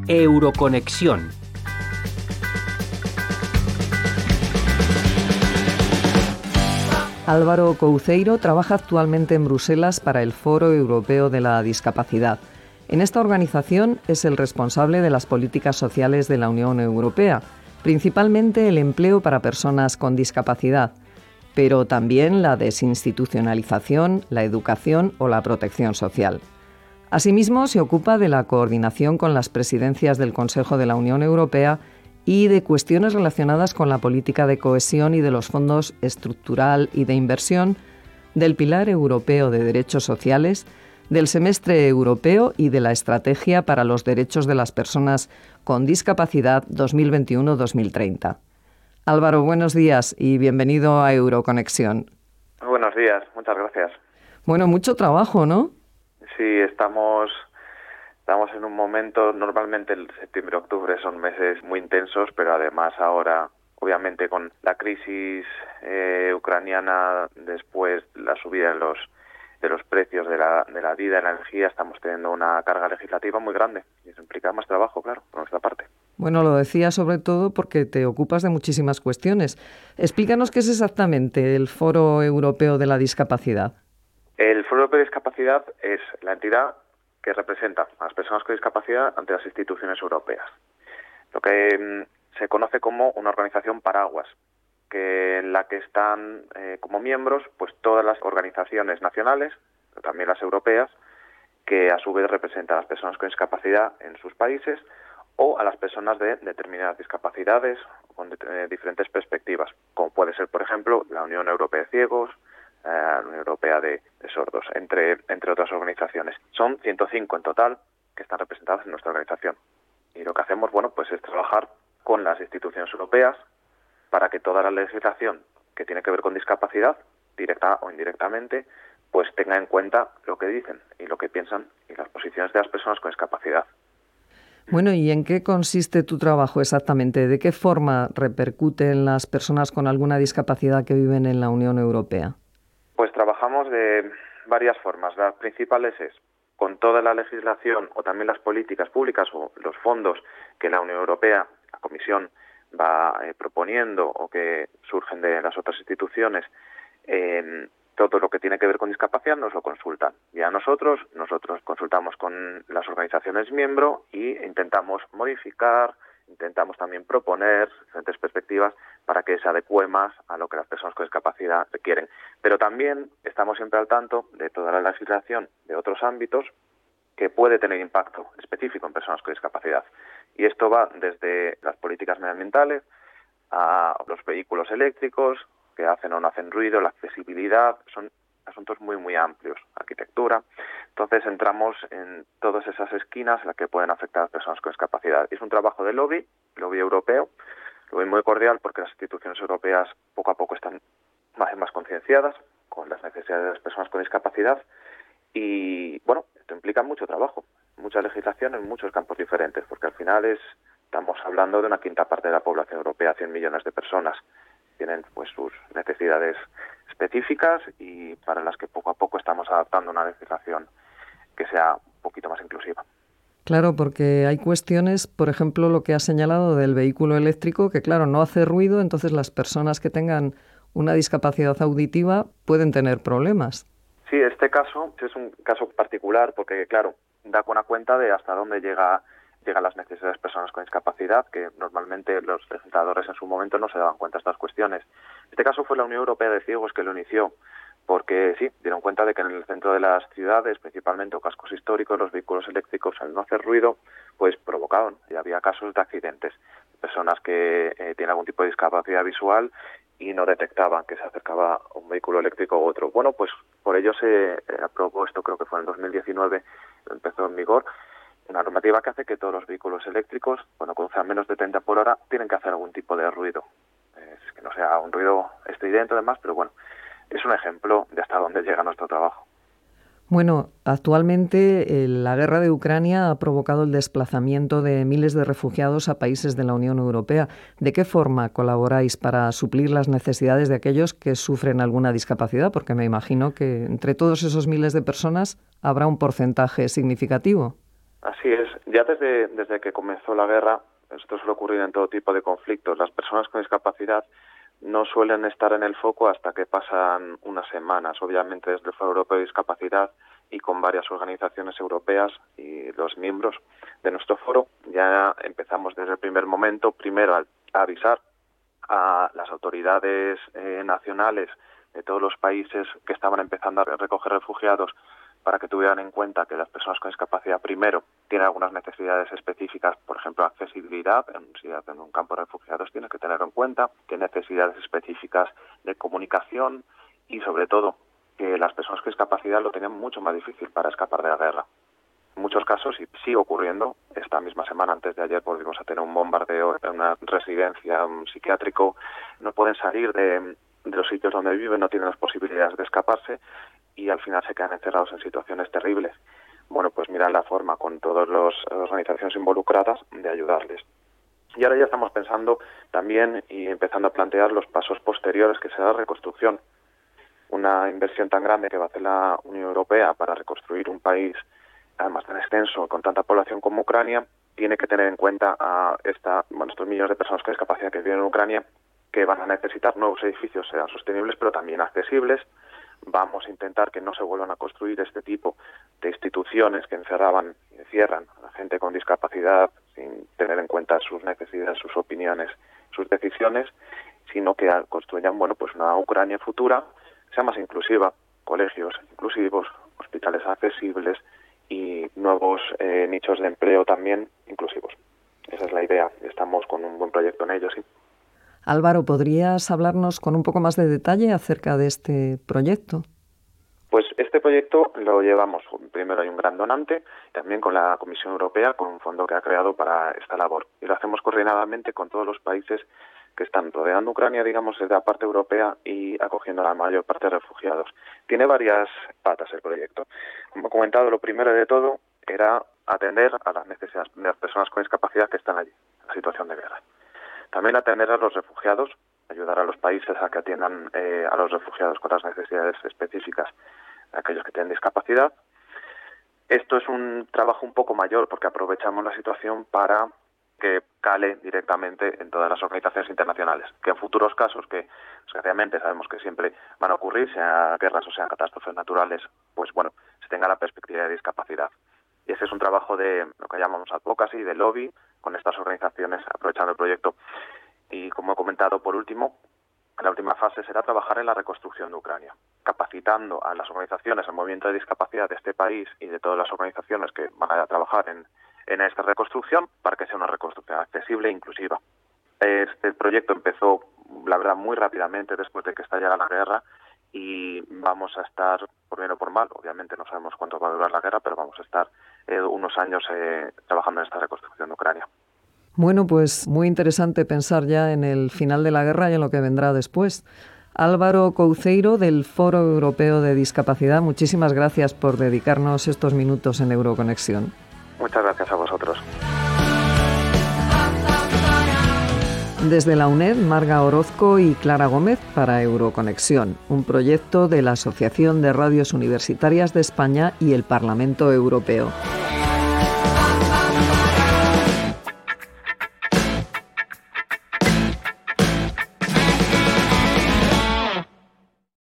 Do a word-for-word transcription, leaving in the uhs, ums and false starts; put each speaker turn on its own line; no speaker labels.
Euroconexión.
Álvaro Couceiro trabaja actualmente en Bruselas para el Foro Europeo de la Discapacidad. En esta organización es el responsable de las políticas sociales de la Unión Europea, principalmente el empleo para personas con discapacidad, pero también la desinstitucionalización, la educación o la protección social. Asimismo, se ocupa de la coordinación con las presidencias del Consejo de la Unión Europea y de cuestiones relacionadas con la política de cohesión y de los fondos estructural y de inversión, del Pilar Europeo de Derechos Sociales, del Semestre Europeo y de la Estrategia para los Derechos de las Personas con Discapacidad dos mil veintiuno a dos mil treinta. Álvaro, buenos días y bienvenido a Euroconexión.
Buenos días, muchas gracias.
Bueno, mucho trabajo, ¿no?
Sí, estamos... Estamos en un momento, normalmente el septiembre y octubre son meses muy intensos, pero además ahora, obviamente con la crisis eh, ucraniana, después la subida de los de los precios de la de la vida, de la energía, estamos teniendo una carga legislativa muy grande y eso implica más trabajo, claro, por nuestra parte.
Bueno, lo decía sobre todo porque te ocupas de muchísimas cuestiones. Explícanos qué es exactamente el Foro Europeo de la Discapacidad.
El Foro Europeo de Discapacidad es la entidad que representa a las personas con discapacidad ante las instituciones europeas. Lo que mm, se conoce como una organización paraguas, que en la que están eh, como miembros pues todas las organizaciones nacionales, pero también las europeas, que a su vez representan a las personas con discapacidad en sus países o a las personas de determinadas discapacidades con de, eh, diferentes perspectivas, como puede ser, por ejemplo, la Unión Europea de Ciegos, la Unión Europea de, de Sordos, entre, entre otras organizaciones. Son ciento cinco en total que están representadas en nuestra organización. Y lo que hacemos, bueno, pues es trabajar con las instituciones europeas para que toda la legislación que tiene que ver con discapacidad, directa o indirectamente, pues tenga en cuenta lo que dicen y lo que piensan y las posiciones de las personas con discapacidad.
Bueno, ¿y en qué consiste tu trabajo exactamente? ¿De qué forma repercute en las personas con alguna discapacidad que viven en la Unión Europea?
Pues trabajamos de varias formas. Las principales es con toda la legislación o también las políticas públicas o los fondos que la Unión Europea, la Comisión, va eh, proponiendo o que surgen de las otras instituciones, eh, todo lo que tiene que ver con discapacidad nos lo consultan. Y a nosotros, nosotros consultamos con las organizaciones miembro y intentamos modificar, intentamos también proponer diferentes perspectivas para que se adecue más a lo que las personas con discapacidad requieren. Pero también estamos siempre al tanto de toda la legislación de otros ámbitos que puede tener impacto específico en personas con discapacidad. Y esto va desde las políticas medioambientales a los vehículos eléctricos que hacen o no hacen ruido, la accesibilidad, son asuntos muy, muy amplios, arquitectura. Entonces entramos en todas esas esquinas en las que pueden afectar a las personas con discapacidad. Es un trabajo de lobby, lobby europeo, lobby muy cordial porque las instituciones europeas poco a poco están más y más concienciadas con las necesidades de las personas con discapacidad y, bueno, esto implica mucho trabajo, mucha legislación en muchos campos diferentes, porque al final es estamos hablando de una quinta parte de la población europea, cien millones de personas. Tienen pues sus necesidades específicas y para las que poco a poco estamos adaptando una legislación que sea un poquito más inclusiva.
Claro, porque hay cuestiones, por ejemplo, lo que has señalado del vehículo eléctrico, que claro, no hace ruido, entonces las personas que tengan una discapacidad auditiva pueden tener problemas.
Sí, este caso es un caso particular porque, claro, da buena cuenta de hasta dónde llega llegan las necesidades de las personas con discapacidad, que normalmente los legisladores en su momento no se daban cuenta de estas cuestiones. En este caso fue la Unión Europea de Ciegos que lo inició, porque sí, dieron cuenta de que en el centro de las ciudades, principalmente o cascos históricos, los vehículos eléctricos al no hacer ruido, pues provocaban, y había casos de accidentes, personas que eh, tienen algún tipo de discapacidad visual y no detectaban que se acercaba un vehículo eléctrico u otro. Bueno, pues por ello se eh, aprobó esto, creo que fue en el dos mil diecinueve, empezó en vigor, una normativa que hace que todos los vehículos eléctricos, cuando conducen menos de treinta por hora, tienen que hacer algún tipo de ruido. Es que no sea un ruido estridente, además, pero bueno, es un ejemplo de hasta dónde llega nuestro trabajo.
Bueno, actualmente eh, la guerra de Ucrania ha provocado el desplazamiento de miles de refugiados a países de la Unión Europea. ¿De qué forma colaboráis para suplir las necesidades de aquellos que sufren alguna discapacidad? Porque me imagino que entre todos esos miles de personas habrá un porcentaje significativo.
Así es. Ya desde, desde que comenzó la guerra, esto suele ocurrir en todo tipo de conflictos, las personas con discapacidad no suelen estar en el foco hasta que pasan unas semanas. Obviamente desde el Foro Europeo de Discapacidad y con varias organizaciones europeas y los miembros de nuestro foro ya empezamos desde el primer momento, primero a avisar a las autoridades eh, nacionales de todos los países que estaban empezando a recoger refugiados para que tuvieran en cuenta que las personas con discapacidad primero tienen algunas necesidades específicas, por ejemplo, accesibilidad. Si en un campo de refugiados tienes que tenerlo en cuenta, que necesidades específicas de comunicación y, sobre todo, que las personas con discapacidad lo tenían mucho más difícil para escapar de la guerra. En muchos casos, y sigue ocurriendo, esta misma semana, antes de ayer, volvimos a tener un bombardeo en una residencia, un psiquiátrico, no pueden salir de, de los sitios donde viven, no tienen las posibilidades de escaparse, y al final se quedan encerrados en situaciones terribles. Bueno, pues mirar la forma con todas las organizaciones involucradas de ayudarles. Y ahora ya estamos pensando también y empezando a plantear los pasos posteriores, que será la reconstrucción. Una inversión tan grande que va a hacer la Unión Europea para reconstruir un país, además tan extenso, con tanta población como Ucrania, tiene que tener en cuenta a esta, bueno, estos millones de personas con discapacidad que viven en Ucrania, que van a necesitar nuevos edificios, sean sostenibles, pero también accesibles. Vamos a intentar que no se vuelvan a construir este tipo de instituciones que encerraban y encierran a la gente con discapacidad sin tener en cuenta sus necesidades, sus opiniones, sus decisiones, sino que construyan, bueno, pues una Ucrania futura que sea más inclusiva, colegios inclusivos, hospitales accesibles y nuevos eh, nichos de empleo también inclusivos. Esa es la idea. Estamos con un buen proyecto en ello, sí.
Álvaro, ¿podrías hablarnos con un poco más de detalle acerca de este proyecto?
Pues este proyecto lo llevamos, primero hay un gran donante, también con la Comisión Europea, con un fondo que ha creado para esta labor. Y lo hacemos coordinadamente con todos los países que están rodeando Ucrania, digamos, desde la parte europea y acogiendo a la mayor parte de refugiados. Tiene varias patas el proyecto. Como he comentado, lo primero de todo era atender a las necesidades de las personas con discapacidad que están allí, en la situación de guerra. También atender a los refugiados, ayudar a los países a que atiendan eh, a los refugiados con las necesidades específicas de aquellos que tienen discapacidad. Esto es un trabajo un poco mayor porque aprovechamos la situación para que cale directamente en todas las organizaciones internacionales, que en futuros casos, que desgraciadamente sabemos que siempre van a ocurrir, sean guerras o sean catástrofes naturales, pues bueno, se tenga la perspectiva de discapacidad. Y ese es un trabajo de lo que llamamos advocacy, de lobby, con estas organizaciones, aprovechando el proyecto. Y como he comentado, por último, la última fase será trabajar en la reconstrucción de Ucrania, capacitando a las organizaciones, al movimiento de discapacidad de este país y de todas las organizaciones que van a trabajar en, en esta reconstrucción para que sea una reconstrucción accesible e inclusiva. Este proyecto empezó, la verdad, muy rápidamente después de que estallara la guerra y vamos a estar, por bien o por mal, obviamente no sabemos cuánto va a durar la guerra, pero vamos a estar eh, unos años eh, trabajando en esta reconstrucción de Ucrania.
Bueno, pues muy interesante pensar ya en el final de la guerra y en lo que vendrá después. Álvaro Couceiro, del Foro Europeo de Discapacidad, muchísimas gracias por dedicarnos estos minutos en Euroconexión.
Muchas gracias a vosotros.
Desde la UNED, Marga Orozco y Clara Gómez para Euroconexión, un proyecto de la Asociación de Radios Universitarias de España y el Parlamento Europeo.